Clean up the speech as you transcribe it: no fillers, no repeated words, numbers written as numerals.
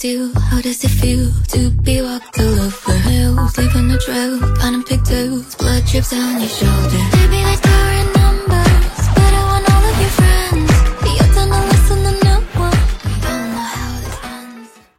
steal? How does it feel to be walked all over hills? Leaving a trail, finding pigtails, blood drips on your shoulder. Baby, let's go.